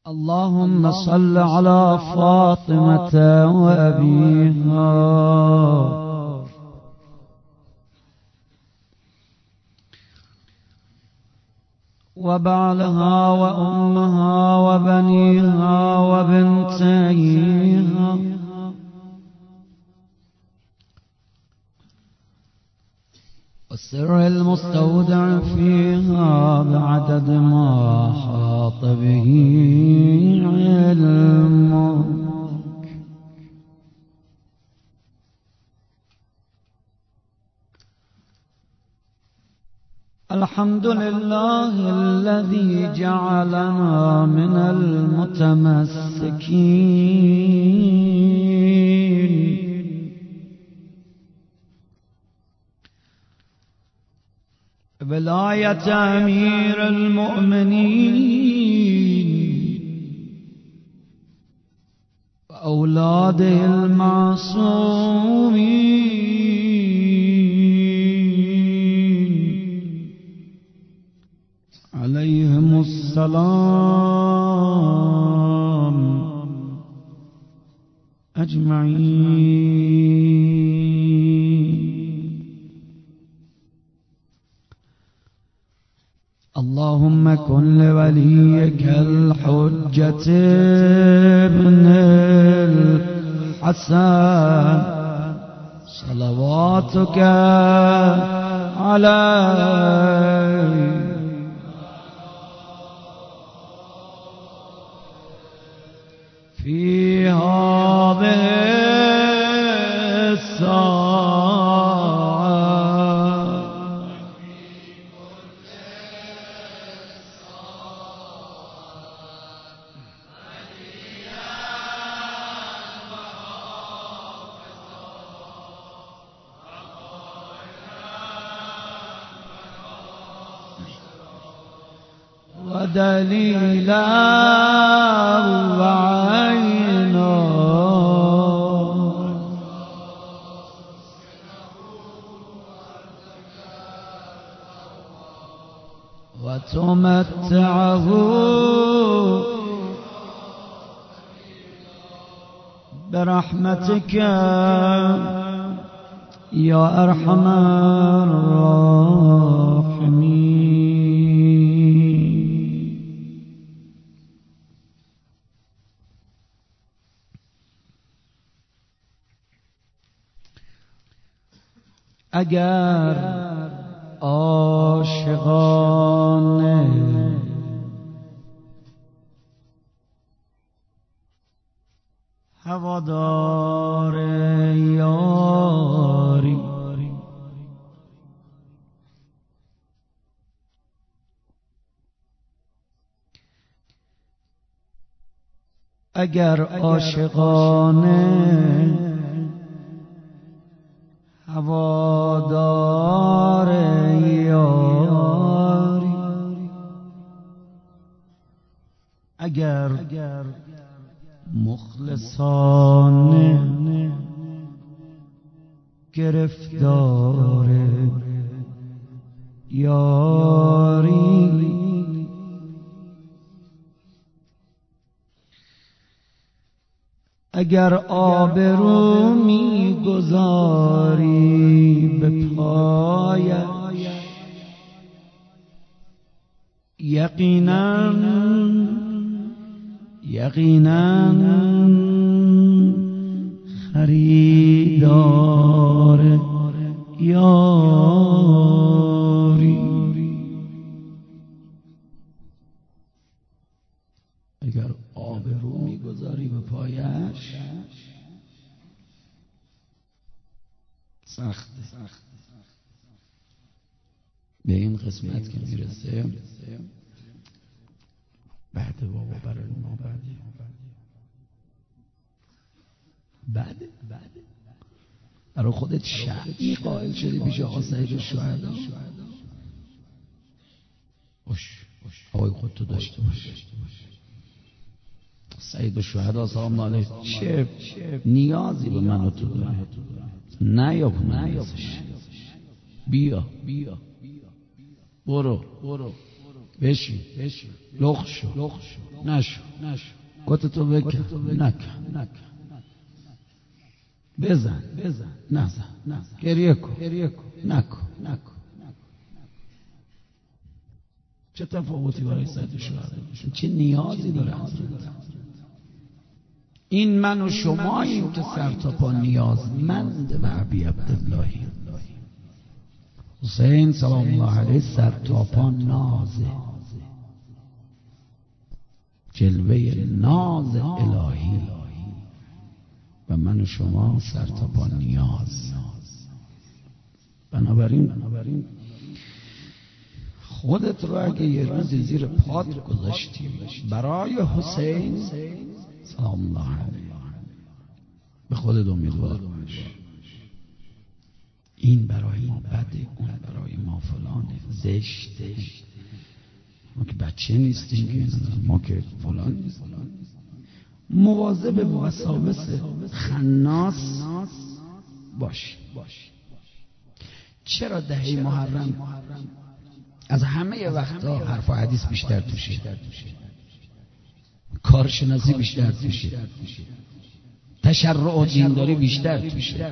اللهم صل على فاطمة وأبيها وبعلها وأمها وبنيها وبنتيها والسر المستودع فيها بعدد ما حاط به علمك. الحمد لله الذي جعلنا من المتمسكين بولاية أمير المؤمنين وأولاده المعصومين عليهم السلام أجمعين. اللهم كن لوليك الحجة ابن الحسن صلواتك عليه في هذه الساعة ودليلا وعينا وتمتعه برحمتك يا أرحم الراحمين. اگر عاشقان هوادار یاری اگر عاشقان هوادار یاری اگر مخلصان گرفتار یاری اگر آبرو می‌گذاری به پایش یقینا خریدار یاری اگر آبرو می‌گذاری به پایش سخت به این قسمت که میرسه بعد بابا برای ما بعد برای خودت شرعی قائل شدی پیش آقا سید الشهدا آقای خودتو داشته باش. سید الشهدا سلام علیه چه نیازی به من و تو داره؟ نه یا بیا برو بشین لخ شو نشو کتتو بکن نکن بزن نزن گریه کن نکن چه تفاوتی برای سید شهدا؟ چه نیازی داره حضرت؟ این من و شماییم که سر تا پا نیازمند به ابی عبداللهی. حسین سلام الله علیه سر تا پا نازه، جلوه ناز الهی، و من و شما سر تا پا نیاز. بنابراین خودت رو اگه یه روزی زیر پات گذاشتی برای حسین سلام الله علیه، به خودت امیدوار باش. این برای ما بده، اون برای ما فلانه، زشته. ما که بچه نیستیم، ما که فلان نیستیم. مواظب به وساوس خناس باش. چرا دهه محرم از همه وقتا حرف و حدیث بیشتر توشه، کارشناسی بیشتر توشه، تشرع و دینداری بیشتر توشه،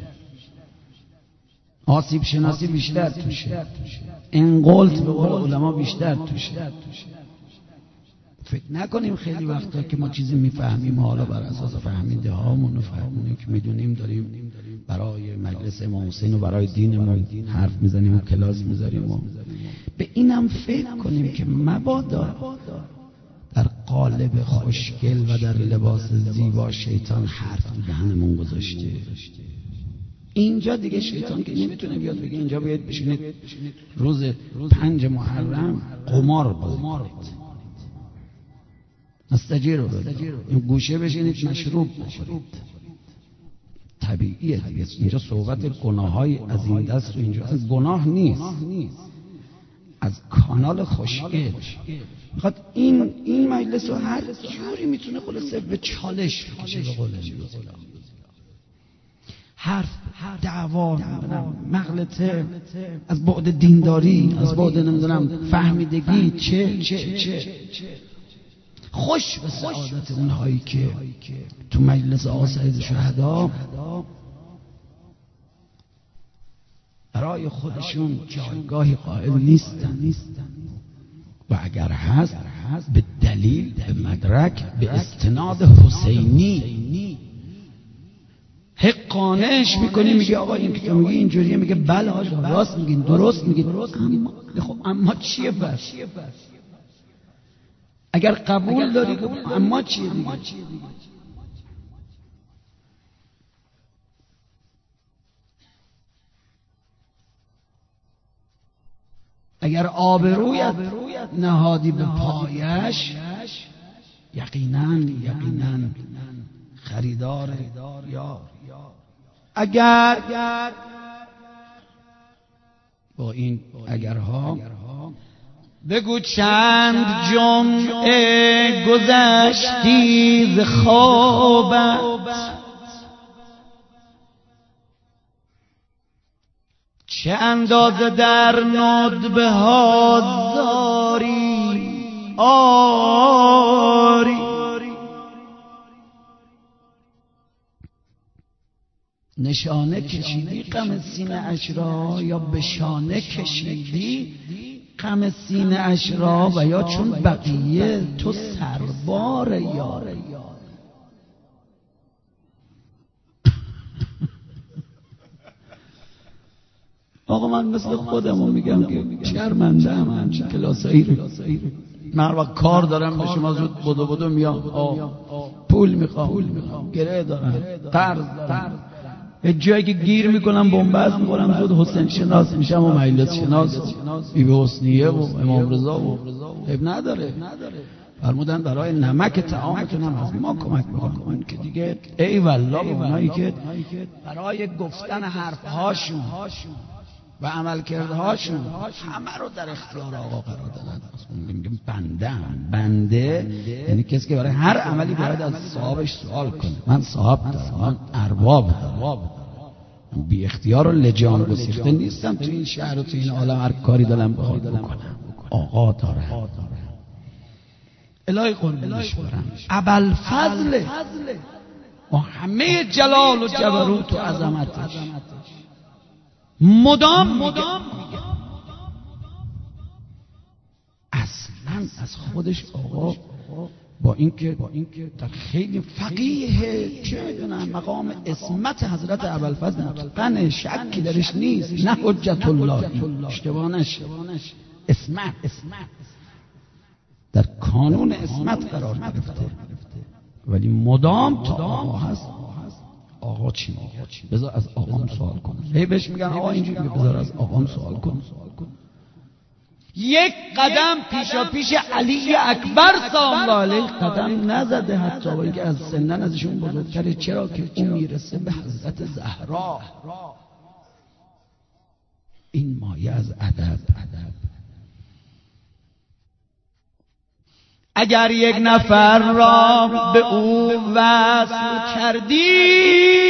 آسیب شناسی بیشتر توشه، انقلت به قول علما بیشتر توشه؟ فکر نکنیم خیلی وقتا که ما چیزی میفهمیم حالا بر اساس فهمیده هامون و فهمونی که میدونیم داریم برای مجلس امام حسین و برای دینمون حرف میزنیم و کلاس میذاریم. و به اینم فکر کنیم که مبادا در قالب خوشگل و در لباس زیبا شیطان حرف تو دهنمون گذاشته. اینجا دیگه شیطان که نمیتونه بیاد بگه اینجا باید بشینید روز 5 محرم قمار بازید، مستجیر رو این گوشه بشینید مشروب بخورید. طبیعیه دیگه. اینجا صحبت گناه‌های از این دست و اینجا از گناه نیست، از کانال خوشگل. میخواد این مجلس رو هر جوری میتونه خلاصه به چالش بکشه، به قول حرف دعوا مغلطه، از بعد دینداری، از بعد نمیدونم فهمیدگی، چه خوش به سعادت اونهایی که تو مجلس سید شهدا برای خودشون جایگاهی قائل نیستن، و اگر هست به دلیل، به مدرک، به استناد حسینی حقانش میکنی، میگه آقا این که تو میگی اینجوریه، میگه بله آقا راست میگین، درست میگین، اما چیه بس؟ اگر قبول داری اما چیه دیگه؟ اگر آبرویت نهادی به پایش، یقینا خریدار یار. اگر با این اگرها بگو چند جمعه گذشتی ز خوابت، چه اندازه در ندبه ها زاری آری. نشانه کشیدی غم سینه اش را، یا به شانه کشیدی غم سینه اش را، و یا چون بقیه تو سربار یار. آقا من مثل خودمو میگم که شرمنده‌ام همچین کلاسایی رو من هر وقت کار دارم به شما زود بدو میام، پول میخوام، گره دارم، قرض دارم، یه جایی که گیر میکنم بنبست میکنم زود حسین شناس میشم و مجلس شناس و بیبی حسنیه و امام رضا و عیب نداره. فرمودن برای نمک طعامتون هم از ما کمک میکنن که دیگه ای والله به اونایی که برای گفتن حرفهاشون و عملکردهاشون همه رو در اختیار آقا قرار دادن. میگم بنده یعنی کسی که برای هر عملی باید از صاحبش سوال کنه. من صاحب دارم، من ارباب دارم، بی اختیار و لجام گسیخته نیستم تو این شهر و تو این عالم هر کاری دارم بخواد بکنم. آقا داره. الهی قربونش برم. ابوالفضل با همه جلال و جبروت و عظمتش مدام اصلا از خودش آقا با اینکه در خیلی فقیه چه میدونم مقام عصمت حضرت ابوالفضل مطلقاً شکی درش نیست، نه حجت الله، اشتباه نشه، عصمت در کانون عصمت قرار گرفته، ولی مدام تا آقا هست. آقا چی میگه؟ بذار از آقام سوال کنم. هی بهش میگن آقا اینجوری، بذار از آقام سوال کن. یک قدم پیش علی اکبر سلام الله علیه قدم نزده، حتی با اینکه از سنن ازشون بزرگتره. چرا که اون میرسه به حضرت زهرا. این مایه از ادب. اگر یک نفر را به او وصل کردی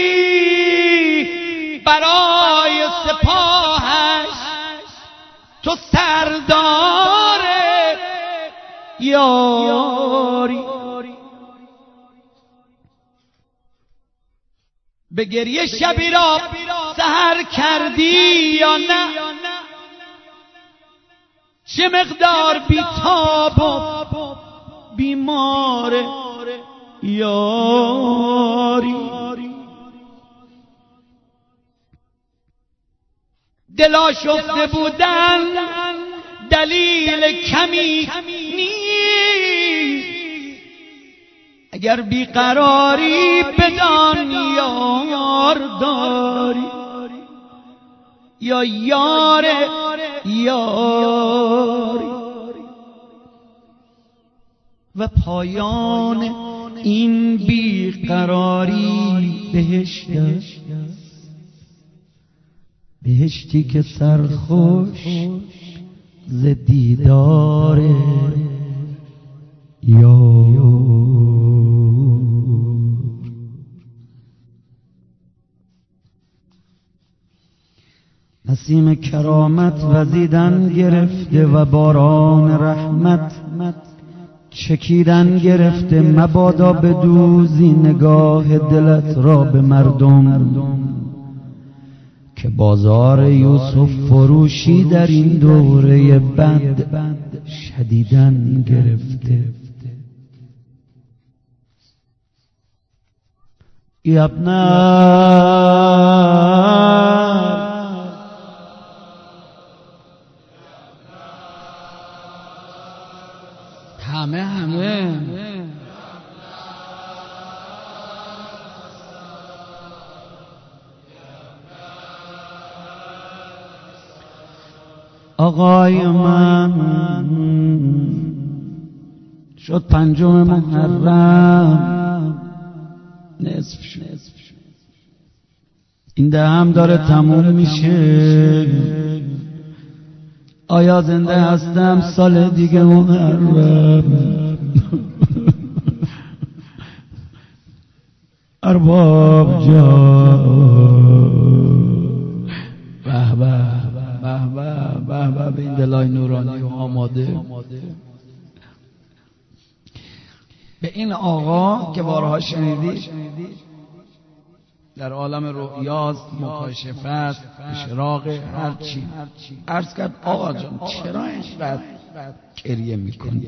برای سپاهش، تو سردار یاری. به گریه شبی را سحر کردی یا نه، چه مقدار بی‌تاب و بیمار یاری. دلا شفته بودن دلیل کمی نیست، اگر بیقراری بدان یار داری یا یار یاری. و پایان این بیقراری بهشت است، بهشتی که سرخوش ز دیدار یار. نسیم کرامت وزیدن گرفته و باران رحمت چکیدن گرفته، مبادا بدوزی نگاه دلت را به مردم، که بازار یوسف فروشی در این دوره بد شدیدن گرفته. همه آقای من شد 5 محرم، نصف شد، این دهم داره تموم میشه. آیا زنده هستم سال دیگه محرم؟ ارباب جان به به به این دلای نورانی و آماده به این آقا که بارها شنیدی در عالم رؤیاست، مکاشفت، اشراق، هرچی عرض کرد آقا جان چرا اینقدر گریه میکنی؟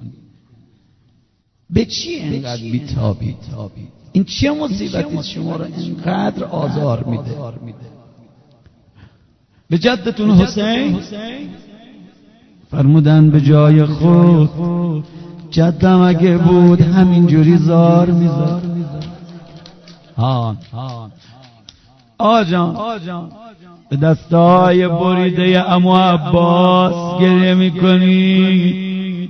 به چی اینقدر بیتابی؟ این چه مصیبتی شما را اینقدر آزار میده؟ به جدتون حسین فرمودن به جای خود جدم اگه بود همینجوری زار میزد. آقا جان به دستای بریده عمو عباس گریه میکنی؟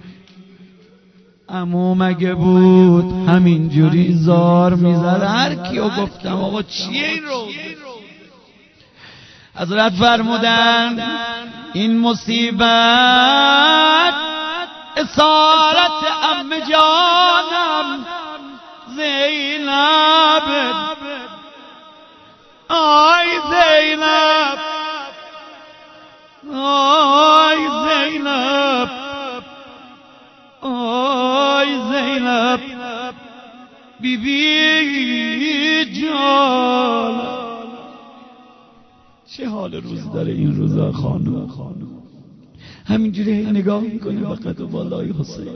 عمو مگه بود همینجوری زار میزد؟ هر کیو گفتم آقا چیه این رو؟ حضرت فرمودن این مصیبت اسارت عم جانم زینب، آی زینب، آی زینب. زینب بیبی جان، چه حال روز داره این روزا خانم. همینجوری نگاه میکنه به قد و بالای حسین.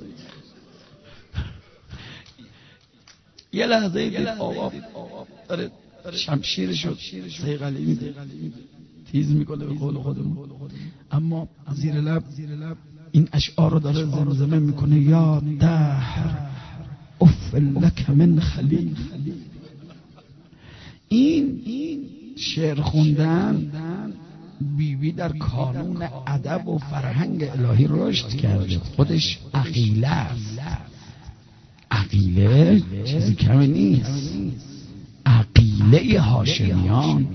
یه لحظه دید آقا داره شمشیرشو صیقلی میده، تیز میکنه به قول خودمون، اما زیر لب این اشعار رو داره زمزمه میکنه: یا دهر اف لک من خلیل. این شعر خوندن بیبی در کانون ادب و فرهنگ الهی رشد کرده. خودش عقیله است. عقیله چیزی کمی نیست. عقیله هاشمیان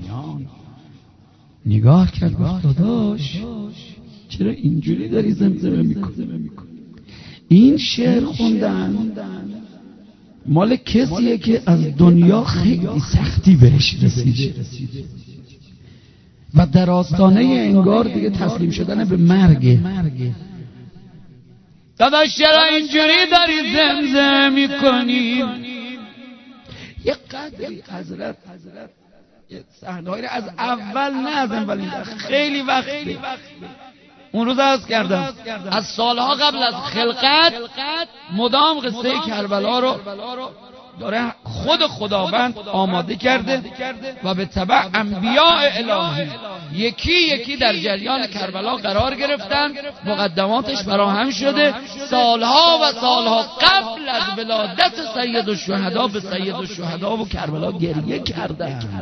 نگاه کرد گفت داداش چرا اینجوری داری زمزمه میکنی؟ این شعر خوندن مال کسیه که از دنیا خیلی سختی بهش رسیده و در آستانه انگار دیگه تسلیم شدن به مرگ. داداش چرا اینجوری داری زمزمه میکنی؟ یه قدری حضرت صحنه‌ای از اول نه از اولین خیلی وقتی اون روز عرض کردم از سالها قبل از خلقت مدام قصه کربلا رو داره خود خداوند آماده کرده و به تبع انبیاء الهی یکی یکی در جریان کربلا قرار گرفتن، مقدماتش فراهم شده. سالها و سالها قبل از ولادت سید الشهدا به سید الشهدا و کربلا گریه کردن.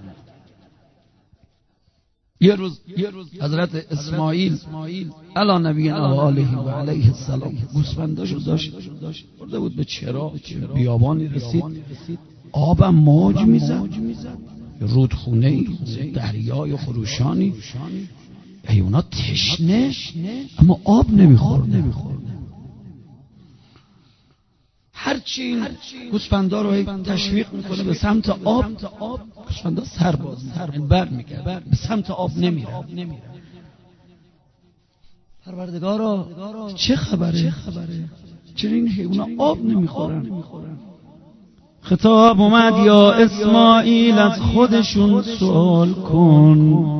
یه روز حضرت اسماعیل علی نبینا و آله و علیه السلام گوسفنداشو داشت برده بود به چرا بیابانی رسید، آبم موج میزد، رودخونه‌ای، دریای خروشانی، حیونا تشنه اما آب نمیخورد. هرچی این گوسفندا رو تشویق میکنه به سمت آب، گوسفندا سرباز بر میگرد، به سمت آب نمیره. پروردگارا چه خبره؟ چرا این حیونا آب نمیخورن؟ خطاب اومد: یا اسماعیل از خودشون سوال کن.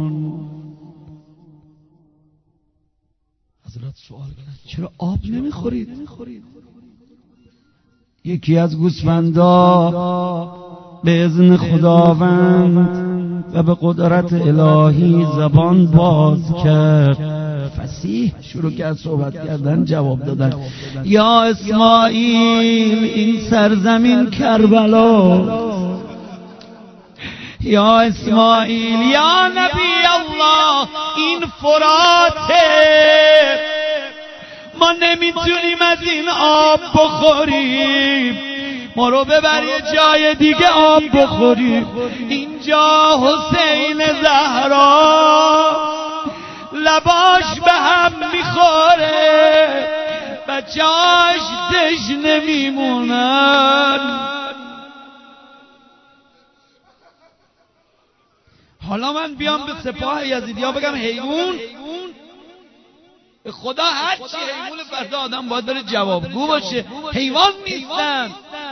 حضرت سوال کردن چرا آب نمیخورید؟ یکی از گوسفندا به اذن خداوند و به قدرت الهی زبان باز کرد، فصیح شروع کرد صحبت کردن، جواب دادن: یا اسماعیل این سرزمین کربلا، یا اسماعیل یا نبی الله این فراته، ما نمیتونیم از این آب بخوریم، ما رو ببر یه جای دیگه آب بخوریم. اینجا حسین زهرا لباش به هم میخوره، بچه‌اش تشنه میمونن. حالا من بیام به سپاه یزیدیا بگم حیوان؟ خدا هر چی حیوان فردا آدم باید بره جوابگو باشه. حیوان نیستن.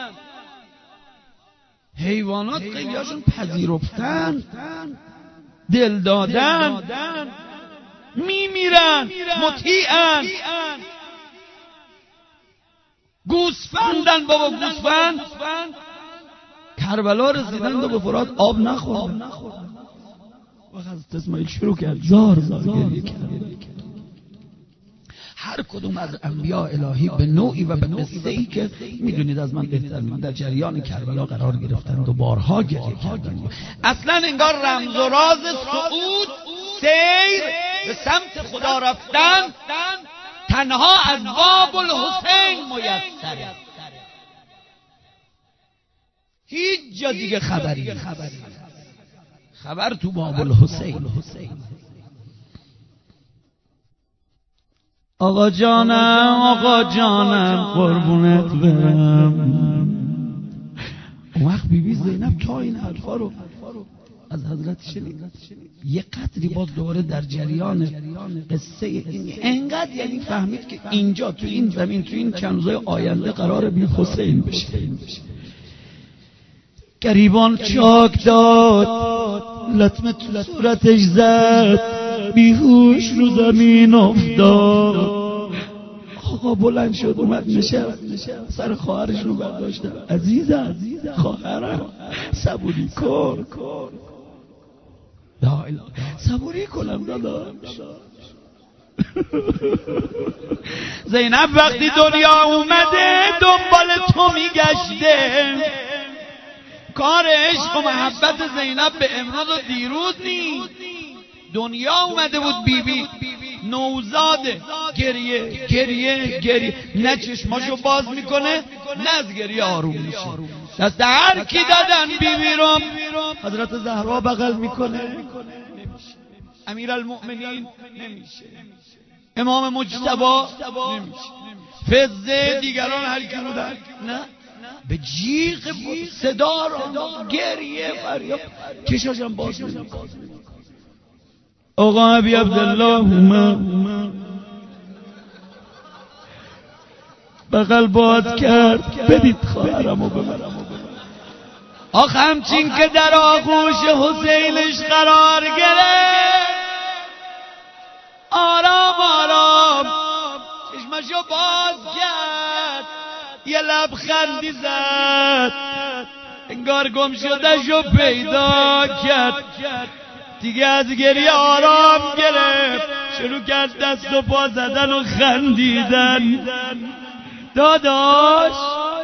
حیوانات خیلی هاشون پذیرفتن، دل دادن، میمیرن، مطیعن. گوسفندن بابا، گوسفند کربلا رسیدن و به فرات آب نخوردن. و حضرت اسماعیل شروع کرد زار گریه کرد. هر کدوم از انبیاء الهی به نوعی و به قصه‌ای که میدونید از من بهتر در جریان کربلا قرار گرفتند و بارها گریه کردند. اصلا انگار رمز و راز صعود، سیر به سمت خدا رفتن تنها از باب الحسین میسره. هیچ جا دیگه خبری خبر تو باب الحسین. آقا جانم قربونت برم. اون وقت بیبی زینب تا این حرفا رو از حضرت شنید. یه قدری باز دوباره در جریان قصه این انقدر یعنی فهمید که اینجا تو این زمین تو این چند روزهای آینده قرار بی حسین بشه. گریبان چاک داد، لطمه تو صورتش زد، بیهوش رو زمین افتاد. آقا بلند شد اومد نشست، سر خواهرش رو برداشتم. عزیزم خواهرم صبوری کن. لا اله صبوری کنم داداش. زینب وقتی دنیا اومده دنبال تو میگشته. کار عشق و محبت زینب به امروز و دیروز نیست. دنیا اومده بود بیبی نوزاده، گریه نه چشماشو باز میکنه نه از گریه آروم میشه. دست هر کی دادن بیبی رو حضرت زهرا بغل میکنه، امیرالمؤمنین نمیشه، امام مجتبی نمیشه، فضه دیگران هر کی بودن نه، به جیغ صدا را گریه فریاد چشاشم باز نمیکنه. آقا ابی عبدالله اومد بغل باز کرد، بدید خواهرمو ببرم. آخ همچین که در آغوش حسینش قرار گرفت، آرام آرام چشمشو باز کرد، یه لبخندی زد، انگار گم شدهشو پیدا کرد. دیگه از گریه آرام گرفت، شروع کرد دست و پا زدن و خندیدن. داداش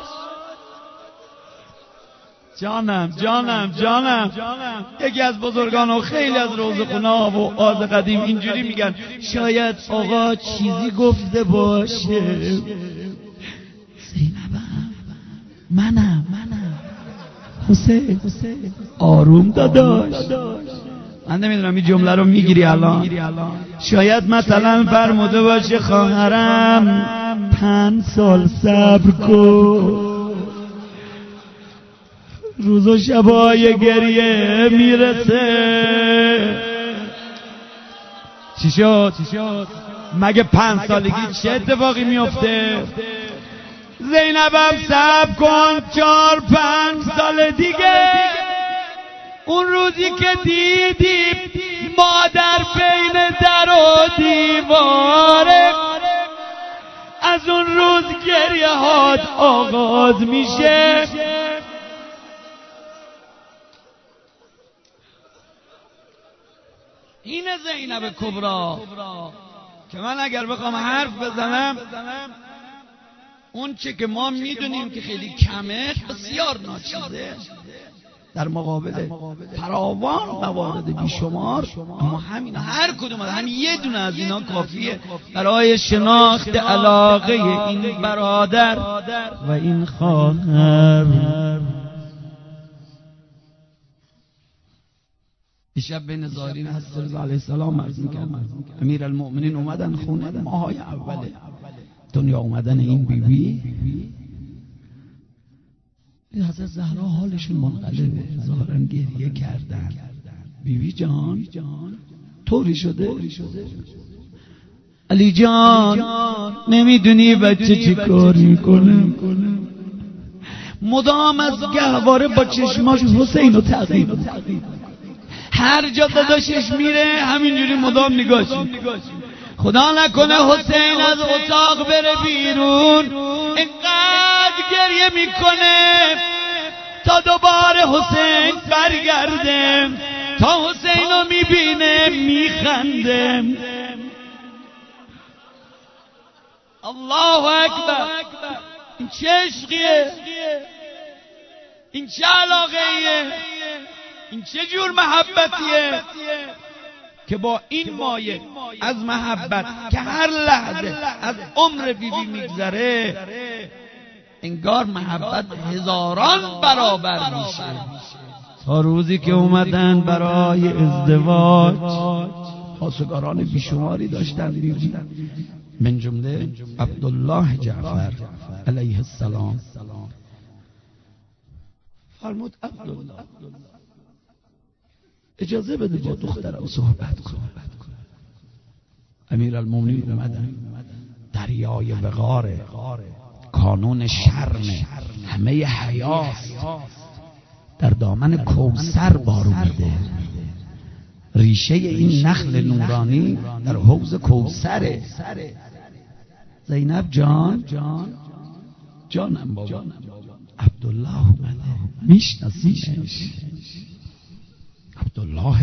جانم یکی از بزرگان و خیلی از روزخونه ها و آز قدیم اینجوری میگن شاید آقا چیزی گفته باشه. زینبم منم حسین آروم داداش. من نمیدونم این جمله رو میگیری الان. شاید مثلا فرموده باشه خواهرم 5 سال صبر کن، روز و شبای گریه میرسه. چی شد؟ مگه 5 سالگی چه اتفاقی میفته؟ زینبم صبر کن 4-5 سال دیگه، اون روزی که دیدی مادر بین در و دیواره، از اون روز گریه هات آغاز میشه. اینه زینب کبرا که من اگر بخوام حرف بزنم اون چه که ما میدونیم که خیلی کمه بسیار ناچیزه در مقابل فراوان موارد بیشمار، اما همین هر کدوم همین یه دونه از اینا کافیه برای شناخت علاقه این برادر و این خواهر. دیشب بین ظاهرین حضرت رضا علیه السلام عرض می‌کردم امیرالمؤمنین اومدن خونه، ماهای اول دنیا اومدن این بیبی. حضرت زهرا حالشون منقلبه، ظاهراً گریه کردن. بیبی جان طوری شده علی جان نمیدونی بچه چی کار میکنه، مدام از گهواره با چشماش حسین رو تعقیب، هر جا داداشش میره همینجوری مدام نگاهش. خدا نکنه حسین از اتاق بره بیرون، اینقدر گریه میکنه تا دوباره حسین برگرده، تا حسین رو میبینه میخنده. الله اکبر. این چه عشقیه، این چه علاقهیه، این چه جور محبتیه که با این مایه از محبت که هر لحظه از عمر بیبی میگذره انگار محبت هزاران برابر میشه. تا روزی که اومدن برای ازدواج خواستگاران بیشماری داشتن بیبی، من جمله عبدالله جعفر علیه السلام. فرمود عبدالله اجازه بده با دخترم صحبت کن. امیرالمومنین اومدن، دریای وقاره، کانون شرمه، همه حیاست، در دامن کوثر بار اومده. ریشه این نخل نورانی در حوض کوثره. زینب جان، جانم بابا، عبدالله اومده، میشناسیش؟ عبدالله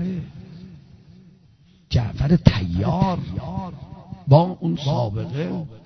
جعفر طیار با اون سابقه